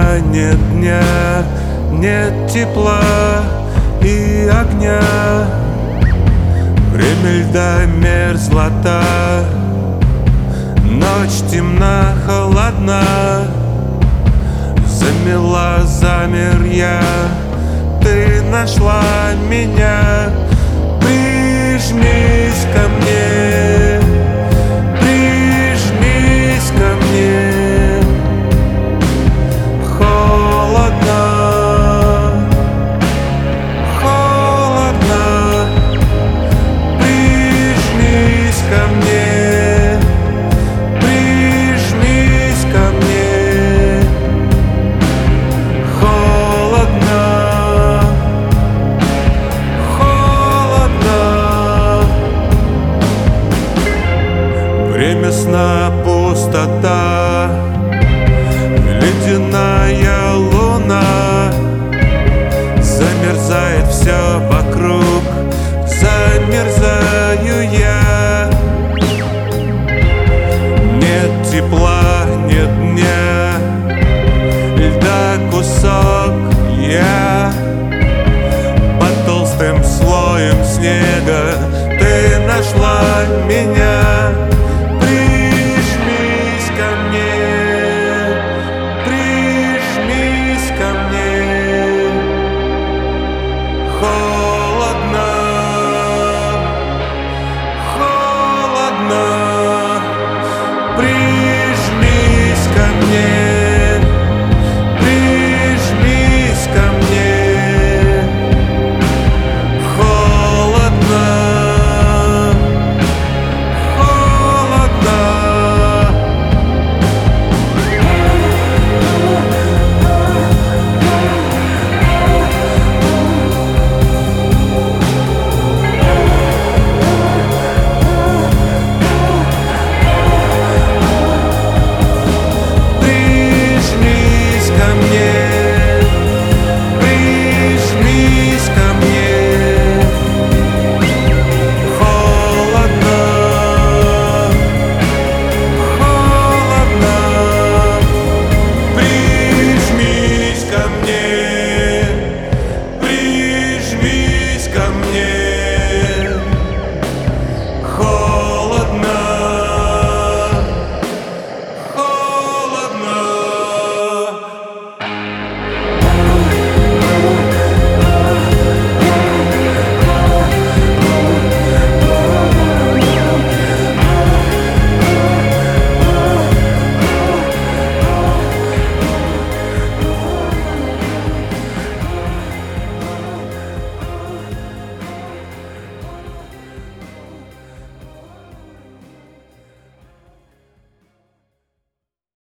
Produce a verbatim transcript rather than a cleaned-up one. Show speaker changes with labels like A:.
A: нет дня, нет тепла и огня. Время льда, мерзлота, ночь темна, холодна. Замела, замер я, ты нашла меня. Прижмись ко мне, прижмись ко мне. Холодно, холодно. Прижмись ко мне, прижмись ко мне. Холодно, холодно. Время сна, пустота, ледяная луна. Замерзает все вокруг, замерзаю я. Нет тепла, нет дня, льда кусок я. Под толстым слоем снега ты нашла меня.